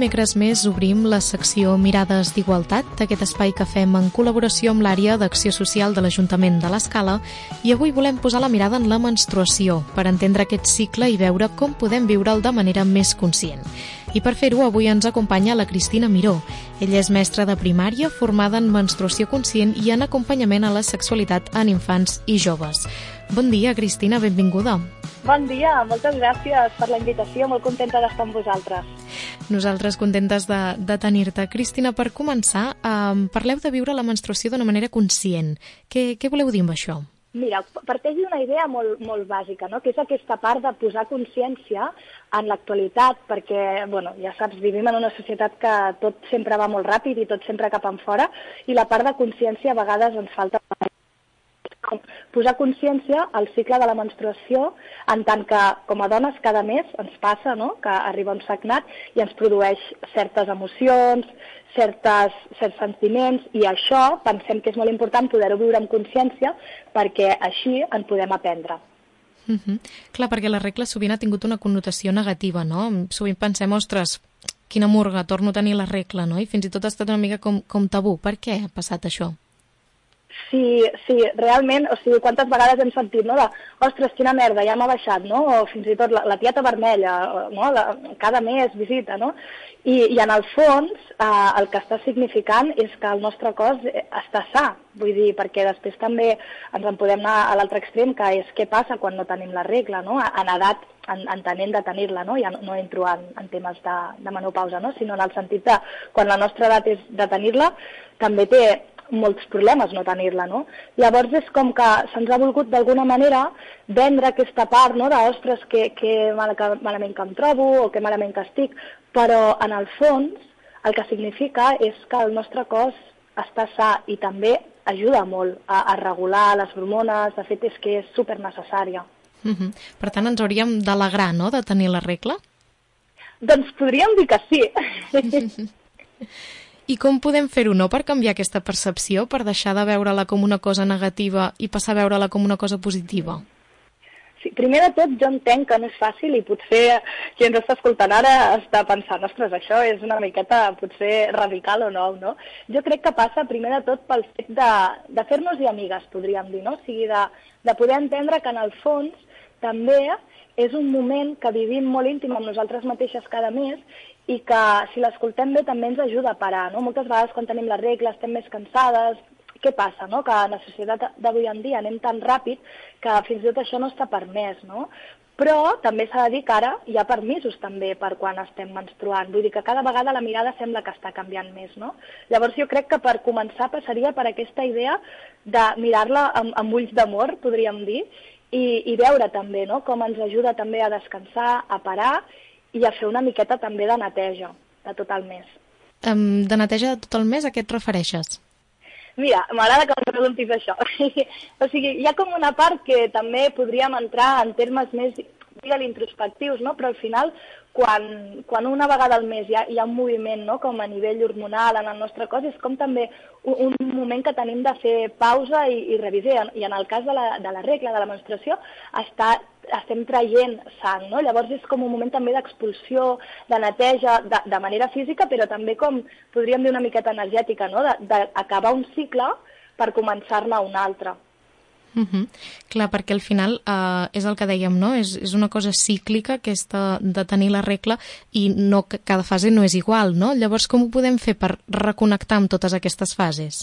dimecres més obrim la secció Mirades d'Igualtat, aquest espai que fem en col·laboració amb l'àrea d'Acció Social de l'Ajuntament de l'Escala, i avui volem posar la mirada en la menstruació per entendre aquest cicle i veure com podem viure'l de manera més conscient. I per fer-ho avui ens acompanya la Cristina Miró. Ella és mestra de primària formada en menstruació conscient i en acompanyament a la sexualitat en infants i joves. Bon dia, Cristina, benvinguda. Bon dia, moltes gràcies per la invitació, molt contenta d'estar amb vosaltres. Nosaltres contentes de tenir-te. Cristina, per començar, parleu de viure la menstruació d'una manera conscient. Què voleu dir amb això? Mira, parteix d'una idea molt bàsica, no? Que és aquesta part de posar consciència en l'actualitat, perquè, ja saps, vivim en una societat que tot sempre va molt ràpid i tot sempre cap enfora, i la part de consciència a vegades ens falta. Posar consciència al cicle de la menstruació, en tant que com a dones cada mes ens passa, no? Que arriba un sagnat i ens produeix certes emocions, certs sentiments, i això pensem que és molt important poder-ho viure amb consciència perquè així en podem aprendre. Clar, perquè la regla sovint ha tingut una connotació negativa, no? Sovint pensem, ostres, quina murga, torno a tenir la regla, no? I fins i tot ha estat una mica com tabú. Per què ha passat això? Sí, realment, quantes vegades hem sentit, no, de, ostres, quina merda, ja m'ha baixat, no, o fins i tot la tieta vermella, no, cada mes visita, no, i en el fons el que està significant és que el nostre cos està sa, vull dir, perquè després també ens en podem anar a l'altre extrem, que és què passa quan no tenim la regla, no, en edat, entenent de tenir-la, no, ja no entro en temes de menopausa, no, sinó en el sentit de quan la nostra edat és de tenir-la, també té molts problemes no tenir-la, no? Llavors és com que se'ns ha volgut d'alguna manera vendre aquesta part, no?, d'ostres, que malament que em trobo o que malament que estic, però en el fons el que significa és que el nostre cos està sa i també ajuda molt a regular les hormones, de fet és que és supernecessària. Per tant, ens hauríem d'alegrar, no?, de tenir la regla? Doncs podríem dir que sí. I com podem fer-ho, no?, per canviar aquesta percepció, per deixar de veure-la com una cosa negativa i passar a veure-la com una cosa positiva? Sí, primer de tot, jo entenc que no és fàcil i potser qui ens està escoltant ara està pensant, ostres, això és una miqueta potser radical o no? Jo crec que passa primer de tot pel fet de fer-nos-hi amigues, podríem dir, no? O sigui, de poder entendre que en el fons també és un moment que vivim molt íntim amb nosaltres mateixes cada mes i que si l'escoltem bé també ens ajuda a parar, no? Moltes vegades quan tenim la regla estem més cansades. Què passa, no? Que en la societat d'avui en dia anem tan ràpid que fins i tot això no està permès, no? Però també s'ha de dir que ara hi ha permisos també per quan estem menstruant. Vull dir que cada vegada la mirada sembla que està canviant més, no? Llavors jo crec que per començar passaria per aquesta idea de mirar-la amb ulls d'amor, podríem dir, i veure també, no?, com ens ajuda també a descansar, a parar i a fer una miqueta també de neteja de tot el mes. De neteja de tot el mes, a què et refereixes? Mira, m'agrada que em preguntis això. O sigui, hi ha com una part que també podríem entrar en termes més introspectius, no? Però al final, quan una vegada al mes hi ha un moviment, no?, com a nivell hormonal en el nostre cos, és com també un moment que tenim de fer pausa i revisió. I en el cas de la regla, de la menstruació, estem traient sang, no? Llavors és com un moment també d'expulsió, de neteja, de manera física, però també com, podríem dir una miqueta energètica, no?, d'acabar un cicle per començar-ne un altre. Clar, perquè al final és el que dèiem, no? És una cosa cíclica aquesta de tenir la regla i no, cada fase no és igual, no? Llavors com ho podem fer per reconnectar amb totes aquestes fases?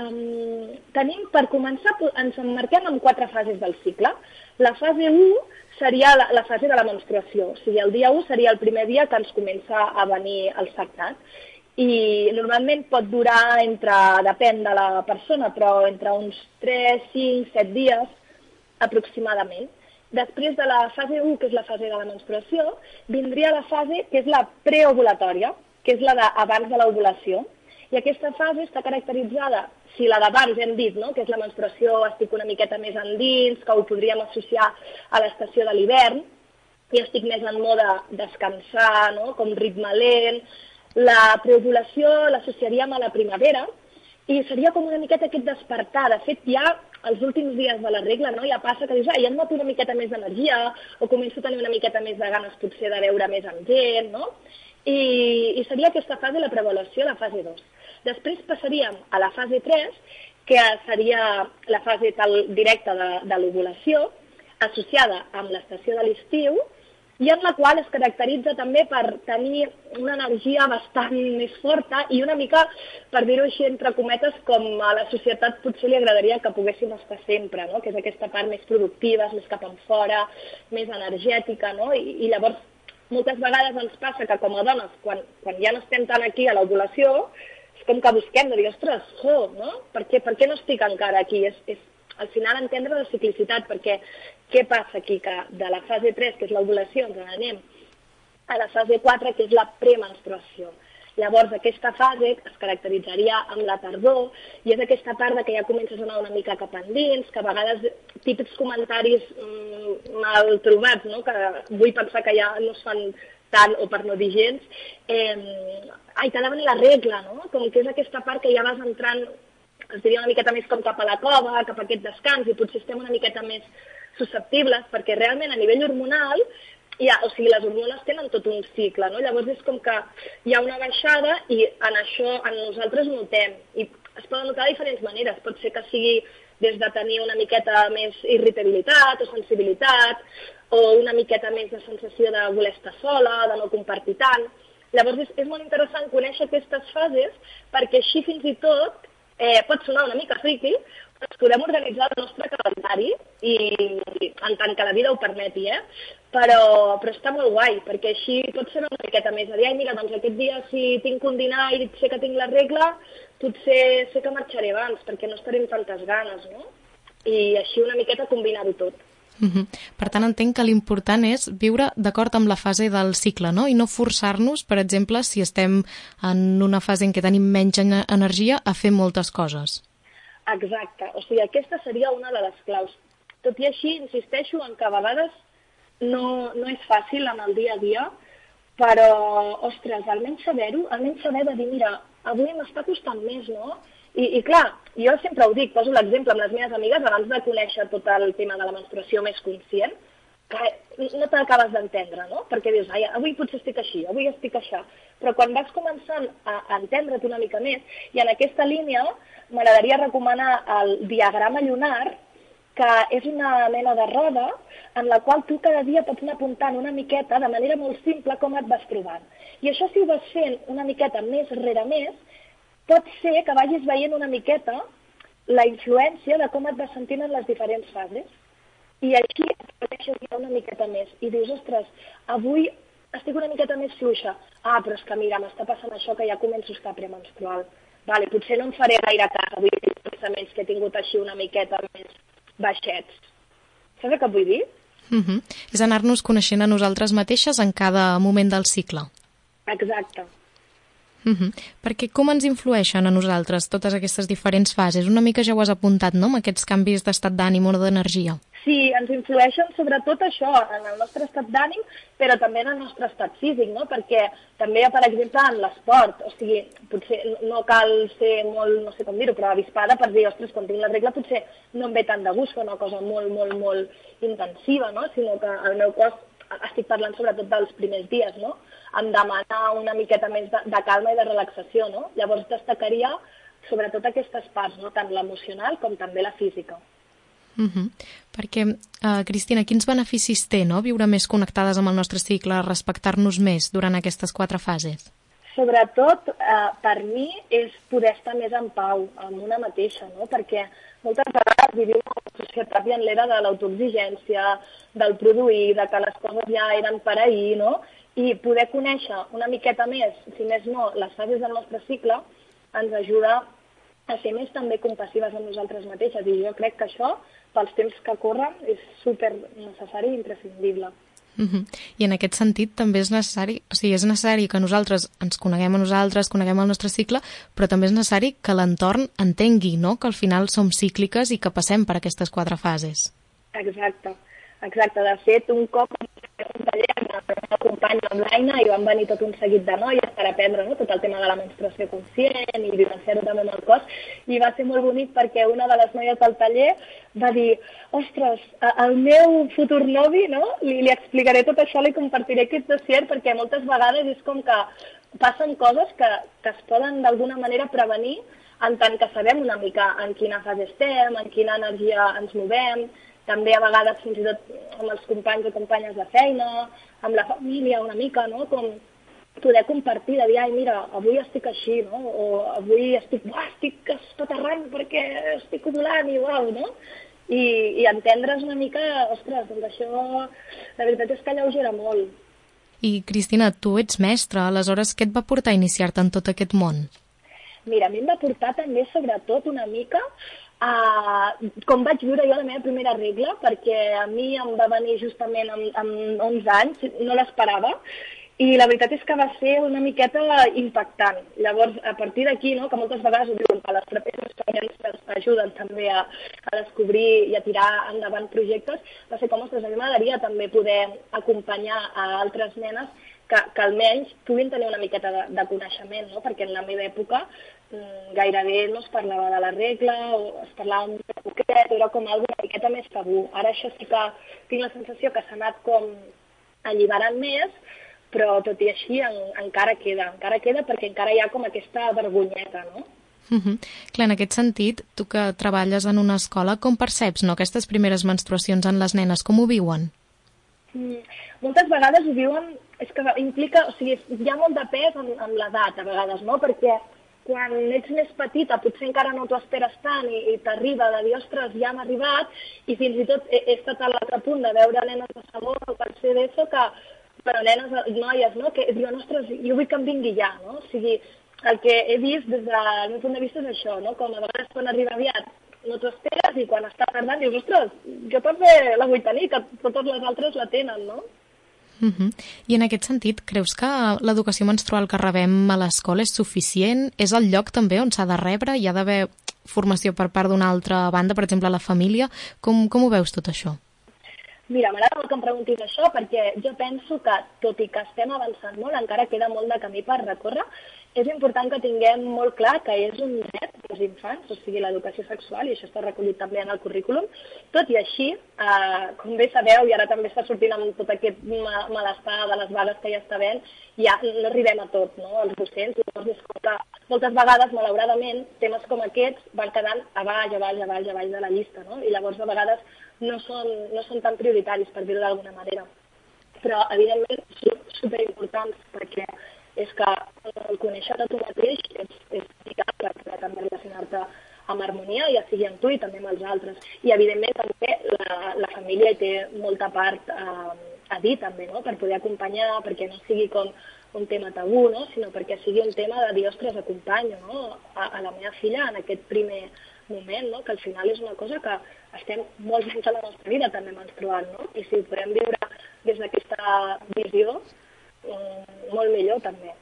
Per començar, ens emmarquem en 4 fases del cicle. La fase 1 seria la fase de la menstruació, o sigui, el dia 1 seria el primer dia que ens comença a venir el sagnat. I normalment pot durar depèn de la persona, però entre uns 3, 5, 7 dies aproximadament. Després de la fase 1, que és la fase de la menstruació, vindria la fase que és la preovulatòria, que és la d'abans de l'ovulació. I aquesta fase està caracteritzada, si la d'abans hem dit, no?, que és la menstruació, estic una miqueta més endins, que ho podríem associar a l'estació de l'hivern, i estic més en mode descansar, no?, com ritme lent. La preovulació l'associaríem a la primavera i seria com una miqueta aquest despertar. De fet, ja els últims dies de la regla, no?, ja passa que dius, ja em noto una miqueta més d'energia o començo a tenir una miqueta més de ganes potser de veure més amb gent, no? i seria aquesta fase, la preavaluació, la fase 2. Després passaríem a la fase 3, que seria la fase directa de l'ovulació, associada amb l'estació de l'estiu, i en la qual es caracteritza també per tenir una energia bastant més forta i una mica, per dir-ho així, entre cometes, com a la societat potser li agradaria que poguéssim estar sempre, no? Que és aquesta part més productiva, més cap enfora, més energètica, no? I llavors, moltes vegades ens passa que com a dones, quan ja no estem tant aquí a l'ovulació, és com que busquem de dir, ostres, no? Per què no estic encara aquí? És al final entendre la ciclicitat, perquè què passa aquí? Que de la fase 3, que és l'ovulació, ens n'anem a la fase 4, que és la premenstruació. Llavors, aquesta fase es caracteritzaria amb la tardor i és aquesta part que ja comences a anar una mica cap endins, que a vegades típics comentaris mal trobats, no? Que vull pensar que ja no es fan tant o per no dir gens, t'ha de venir la regla, no? Com que és aquesta part que ja vas entrant, es diria una miqueta més com cap a la cova, cap a aquest descans, i potser estem una miqueta més susceptibles, perquè realment a nivell hormonal, les hormones tenen tot un cicle, no? Llavors és com que hi ha una baixada i en això en nosaltres notem, i es poden notar de diferents maneres, pot ser que sigui des de tenir una miqueta més irritabilitat o sensibilitat, o una miqueta més de sensació de voler estar sola, de no compartir tant. Llavors és molt interessant conèixer aquestes fases, perquè així fins i tot pot sonar una mica friqui, però ens podem organitzar el nostre calendari i en tant que la vida ho permeti, però està molt guai, perquè així pot ser una miqueta més a dir, mira, doncs aquest dia si tinc un dinar i sé que tinc la regla, potser sé que marxaré abans, perquè no estaré amb tantes ganes, no? I així una miqueta combinar-ho tot. Per tant, entenc que l'important és viure d'acord amb la fase del cicle, no? I no forçar-nos, per exemple, si estem en una fase en què tenim menys energia, a fer moltes coses. Exacte, o sigui, aquesta seria una de les claus. Tot i així, insisteixo en que a vegades no és fàcil en el dia a dia, però, ostres, almenys saber-ho, almenys saber de dir, mira, avui m'està costant més, no? I clar, jo sempre ho dic, poso l'exemple amb les meves amigues, abans de conèixer tot el tema de la menstruació més conscient, que no t'acabes d'entendre, no? Perquè dius, avui potser estic així, avui estic això. Però quan vas començant a entendre't una mica més, i en aquesta línia m'agradaria recomanar el diagrama lunar, que és una mena de roda en la qual tu cada dia pots anar apuntant una miqueta de manera molt simple com et vas trobant. I això si ho vas fent una miqueta més rere més, pot ser que vagis veient una miqueta la influència de com et vas sentint en les diferents fases. I així et coneixes ja una miqueta més. I dius, ostres, avui estic una miqueta més fluixa. Però és que mira, m'està passant això que ja començo a estar premenstrual. Vale, potser no em faré gaire cas avui els pensaments que he tingut així una miqueta més baixets. Saps el que vull dir? És anar-nos coneixent a nosaltres mateixes en cada moment del cicle. Exacte. Perquè com ens influeixen a nosaltres totes aquestes diferents fases? Una mica ja ho has apuntat, no?, amb aquests canvis d'estat d'ànim o d'energia. Sí, ens influeixen sobretot això, en el nostre estat d'ànim, però també en el nostre estat físic, no? Perquè també, per exemple, en l'esport, o sigui, potser no cal ser molt, no sé com dir-ho, però avispada per dir, ostres, quan tinc la regla potser no em ve tant de gust fer una cosa molt, molt, molt intensiva, no? Sinó que el meu cos, estic parlant sobretot dels primers dies, no? Em demana una miqueta més de calma i de relaxació, no? Llavors destacaria sobretot aquestes parts, no? Tant l'emocional com també la física. Perquè, Cristina, quins beneficis té, no?, viure més connectades amb el nostre cicle, respectar-nos més durant aquestes 4 fases? Sobretot, per mi, és poder estar més en pau amb una mateixa, no? Perquè moltes vegades vivim en una societat i en l'era de l'autoexigència, del produir, de que les coses ja eren per ahir, no? I poder conèixer una miqueta més, si més no, les fases del nostre cicle, ens ajuda a ser més també compassives amb nosaltres mateixes. I jo crec que això, pels temps que corren, és super necessari i imprescindible. I en aquest sentit també és necessari, o sigui, és necessari que nosaltres ens coneguem a nosaltres, coneguem el nostre cicle, però també és necessari que l'entorn entengui, no?, que al final som cícliques i que passem per aquestes 4 fases. Exacte. De fet, un cop un taller meva companya amb l'Aina i van venir tot un seguit de noies per aprendre, no?, tot el tema de la menstruació conscient i vivenciar-ho també amb el cos, i va ser molt bonic perquè una de les noies del taller va dir, ostres, el meu futur novi, no?, li explicaré tot això, li compartiré aquest dossier, perquè moltes vegades és com que passen coses que es poden d'alguna manera prevenir en tant que sabem una mica en quina fase estem, en quina energia ens movem, també a vegades fins i tot amb els companys o companyes de feina, amb la família una mica, no?, com poder compartir, de dir, ai, mira, avui estic així, no?, o avui estic espaterrant perquè estic ovulant i uau, no?, i entendre's una mica, ostres, doncs això, la veritat és que alleugera molt. I, Cristina, tu ets mestra, aleshores què et va portar a iniciar-te en tot aquest món? Mira, a mi em va portar també, sobretot, una mica com vaig viure jo la meva primera regla, perquè a mi em va venir justament amb 11 anys, no l'esperava, i la veritat és que va ser una miqueta impactant. Llavors, a partir d'aquí, no, que moltes vegades ho diuen que les pròpies experiències ajuden també a descobrir i a tirar endavant projectes, va ser com, ostres, a mi m'agradaria també poder acompanyar a altres nenes que almenys puguin tenir una miqueta de coneixement, no? Perquè en la meva època gairebé no es parlava de la regla o es parlava un poquet, era com alguna miqueta més tabú. Ara això sí que tinc la sensació que s'ha anat com alliberant més, però tot i així encara queda perquè encara hi ha com aquesta vergonyeta, no? Clar, en aquest sentit, tu que treballes en una escola, com perceps, no, aquestes primeres menstruacions en les nenes, com ho viuen? Moltes vegades ho viuen, és que implica, o sigui, hi ha molt de pes en l'edat a vegades, no? Perquè quan ets més petita potser encara no t'ho esperes tant i t'arriba de dir, ostres, ja m'ha arribat, i fins i tot he estat a l'altre punt de veure nenes de segon o tercer d'ESO que, però nenes, noies, no?, que diuen, ostres, jo vull que em vingui ja, no? O sigui, el que he vist des del meu punt de vista és això, no?, com a vegades quan arriba aviat no t'ho esperes i quan està tardant dius, ostres, jo també la vull tenir, que totes les altres la tenen, no? I en aquest sentit, creus que l'educació menstrual que rebem a l'escola és suficient? És el lloc també on s'ha de rebre? Hi ha d'haver formació per part d'una altra banda, per exemple, la família? Com ho veus tot això? Mira, m'agrada molt que em preguntis això perquè jo penso que, tot i que estem avançant molt, encara queda molt de camí per recórrer. És important que tinguem molt clar que és un dret dels infants, o sigui, l'educació sexual, i això està recollit també en el currículum. Tot i així, com bé sabeu, i ara també està sortint amb tot aquest malestar de les vagues que ja està havent, ja no arribem a tot, no?, els docents. Llavors, és com que moltes vegades, malauradament, temes com aquests van quedant a baix de la llista, no? I llavors, a vegades, no són tan prioritaris, per dir-ho d'alguna manera. Però, evidentment, són superimportants, perquè és que conèixer-te tu mateix és vital per també relacionar-te amb harmonia, ja sigui amb tu i també amb els altres. I, evidentment, també la família hi té molta part a dir, també, no?, per poder acompanyar, perquè no sigui com un tema tabú, no?, sinó perquè sigui un tema de dir, ostres, acompanyo, no?, a la meva filla en aquest primer moment, no?, que al final és una cosa que estem molts anys a la nostra vida també menstruant, no?, i si ho podem viure des d'aquesta visió, molt millor també.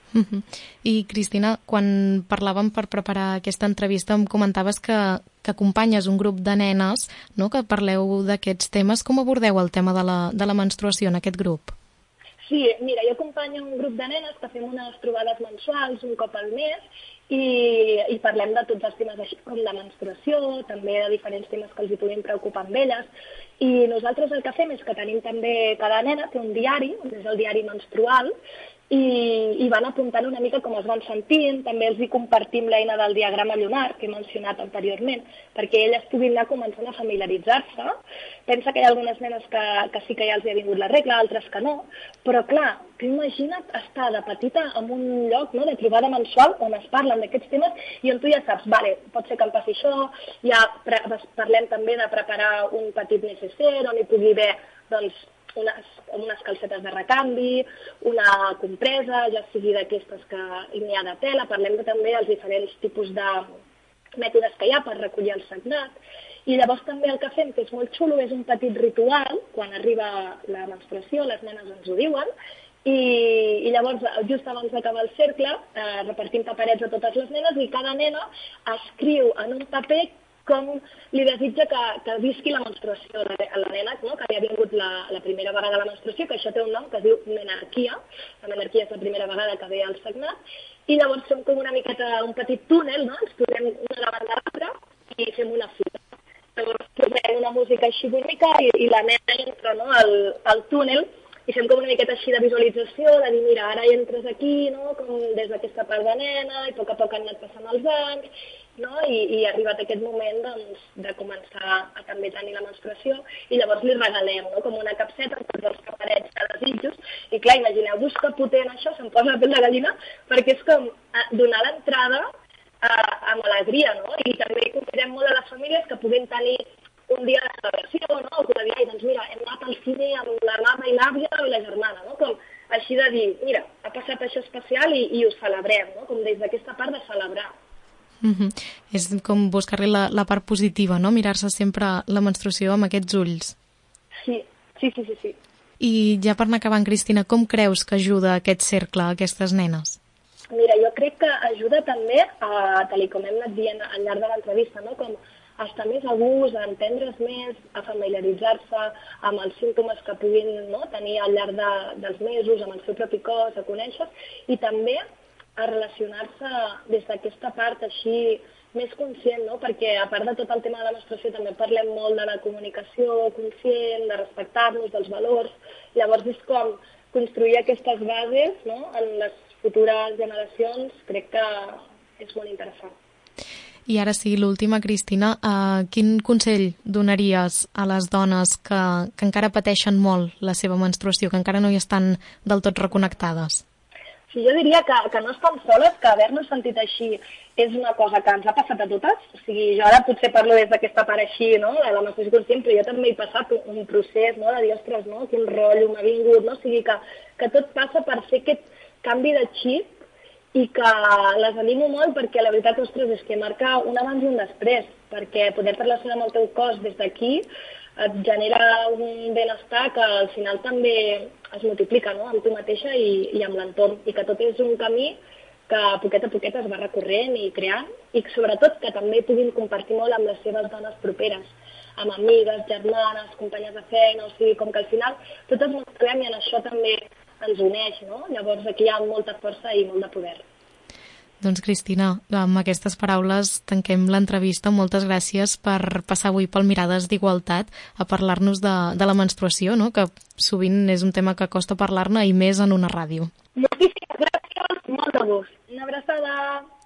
I Cristina, quan parlàvem per preparar aquesta entrevista em comentaves que acompanyes un grup de nenes, no?, que parleu d'aquests temes. Com abordeu el tema de la menstruació en aquest grup? Sí, mira, jo acompanyo un grup de nenes que fem unes trobades mensuals un cop al mes i parlem de tots els temes així com de menstruació, també de diferents temes que els hi puguin preocupar amb elles. I nosaltres el que fem és que tenim també, cada nena té un diari, és el diari menstrual, i van apuntant una mica com es van sentint. També els hi compartim l'eina del diagrama lunar que he mencionat anteriorment, perquè elles puguin anar començant a familiaritzar-se. Pensa que hi ha algunes nenes que sí que ja els hi ha vingut la regla, altres que no, però clar, tu imagina't estar de petita en un lloc, no?, de trobada mensual on es parlen d'aquests temes i on tu ja saps, vale, pot ser que em passi això, ja parlem també de preparar un petit necessaire on hi pugui haver, doncs, unes calcetes de recanvi, una compresa, ja sigui d'aquestes que n'hi ha de tela. Parlem també dels diferents tipus de mètodes que hi ha per recollir el sagnat. I llavors també el que fem, que és molt xulo, és un petit ritual. Quan arriba la menstruació, les nenes ens ho diuen, i llavors, just abans d'acabar el cercle, repartim paperets a totes les nenes i cada nena escriu en un paper com li desitja que visqui la menstruació a la nena, no? Que li ha vingut la primera vegada a la menstruació, que això té un nom que es diu menarquia. La menarquia és la primera vegada que ve al sagnat, i llavors fem com una miqueta un petit túnel, no? Ens posem una davant de l'altra i fem una fila. Llavors posem una música així bonica i la nena entra, no? al túnel, i fem com una miqueta així de visualització, de dir, mira, ara entres aquí, no? Com des d'aquesta part de nena, i a poc han anat passant els anys, no? I ha arribat aquest moment, doncs, de començar a també tenir la menstruació, i llavors li regalem, no? Com una capseta amb tots els paperets de desitjos, i clar, imagineu-vos que potent això, se'm posa la pell de gallina, perquè és com donar l'entrada amb alegria, no? I també convidem molt a les famílies que puguin tenir un dia de celebració, no? O que dir, doncs mira, hem anat al cine amb la mama i l'àvia i la germana, no? Com així de dir, mira, ha passat això especial i ho celebrem, no? Com des d'aquesta part de celebrar. És com buscar-li la part positiva, no? Mirar-se sempre la menstruació amb aquests ulls. Sí. I ja per anar acabant, Cristina, com creus que ajuda aquest cercle a aquestes nenes? Mira, jo crec que ajuda també, tal com hem anat dient al llarg de l'entrevista, no? Com a estar més a gust, a entendre's més, a familiaritzar-se amb els símptomes que puguin, no? Tenir al llarg dels mesos, amb el seu propi cos, a conèixer, i també a relacionar-se des d'aquesta part així més conscient, no? Perquè a part de tot el tema de la menstruació també parlem molt de la comunicació conscient, de respectar-nos, dels valors. Llavors és com construir aquestes bases, no? En les futures generacions, crec que és molt interessant. I ara sí, l'última, Cristina, quin consell donaries a les dones que encara pateixen molt la seva menstruació, que encara no hi estan del tot reconnectades? Sí, jo diria que no estan soles, que haver-nos sentit així és una cosa que ens ha passat a totes. O sigui, jo ara potser parlo des d'aquesta part així, no?, de la menstruació conscient, però jo també he passat un procés, no?, de dir, ostres, no?, quin rotllo m'ha vingut, no? O sigui, que tot passa per fer aquest canvi de xip, i que les animo molt perquè la veritat, ostres, és que marca un abans i un després, perquè poder relacionar amb el teu cos des d'aquí et genera un benestar que al final també es multiplica, no?, amb tu mateixa i amb l'entorn, i que tot és un camí que poquet a poquet es va recorrent i creant, i sobretot que també puguin compartir molt amb les seves dones properes, amb amigues, germanes, companyes de feina, o sigui, com que al final totes ens trobem i en això també ens uneix, no? Llavors aquí hi ha molta força i molt de poder. Doncs Cristina, amb aquestes paraules tanquem l'entrevista. Moltes gràcies per passar avui pel Mirades d'Igualtat a parlar-nos de la menstruació, no?, que sovint és un tema que costa parlar-ne i més en una ràdio. Moltíssimes gràcies, molt de gust. Una abraçada.